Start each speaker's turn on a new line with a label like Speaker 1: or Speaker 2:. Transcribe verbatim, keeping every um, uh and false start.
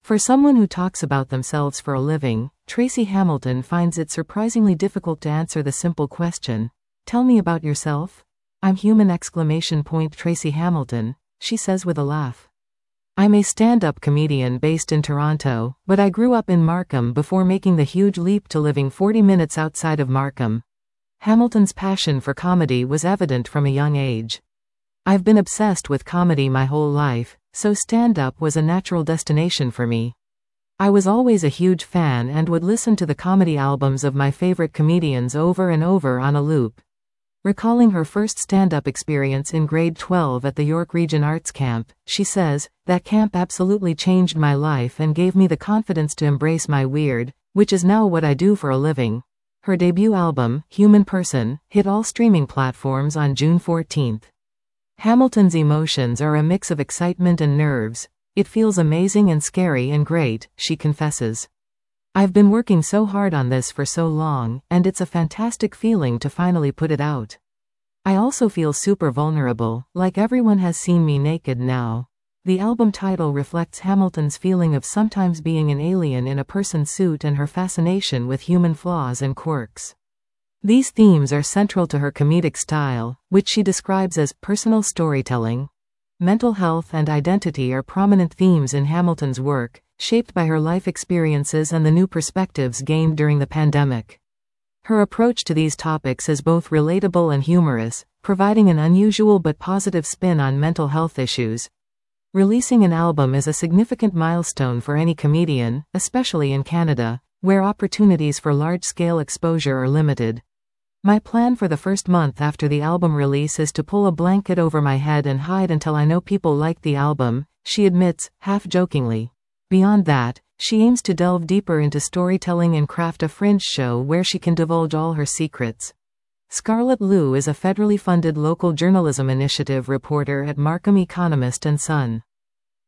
Speaker 1: For someone who talks about themselves for a living, Tracy Hamilton finds it surprisingly difficult to answer the simple question, "Tell me about yourself?" "I'm human!" exclamation point Tracy Hamilton, she says with a laugh. "I'm a stand-up comedian based in Toronto, but I grew up in Markham before making the huge leap to living forty minutes outside of Markham." Hamilton's passion for comedy was evident from a young age. "I've been obsessed with comedy my whole life, so stand-up was a natural destination for me. I was always a huge fan and would listen to the comedy albums of my favorite comedians over and over on a loop." Recalling her first stand-up experience in grade twelve at the York Region Arts Camp, she says, "That camp absolutely changed my life and gave me the confidence to embrace my weird, which is now what I do for a living." Her debut album, Human Person, hit all streaming platforms on June fourteenth. Hamilton's emotions are a mix of excitement and nerves. "It feels amazing and scary and great," she confesses. "I've been working so hard on this for so long, and it's a fantastic feeling to finally put it out. I also feel super vulnerable, like everyone has seen me naked now." The album title reflects Hamilton's feeling of sometimes being an alien in a person's suit and her fascination with human flaws and quirks. These themes are central to her comedic style, which she describes as personal storytelling. Mental health and identity are prominent themes in Hamilton's work, shaped by her life experiences and the new perspectives gained during the pandemic. Her approach to these topics is both relatable and humorous, providing an unusual but positive spin on mental health issues. Releasing an album is a significant milestone for any comedian, especially in Canada, where opportunities for large-scale exposure are limited. "My plan for the first month after the album release is to pull a blanket over my head and hide until I know people like the album," she admits, half-jokingly. Beyond that, she aims to delve deeper into storytelling and craft a fringe show where she can divulge all her secrets. Scarlett Liu is a federally funded local journalism initiative reporter at Markham Economist and Sun.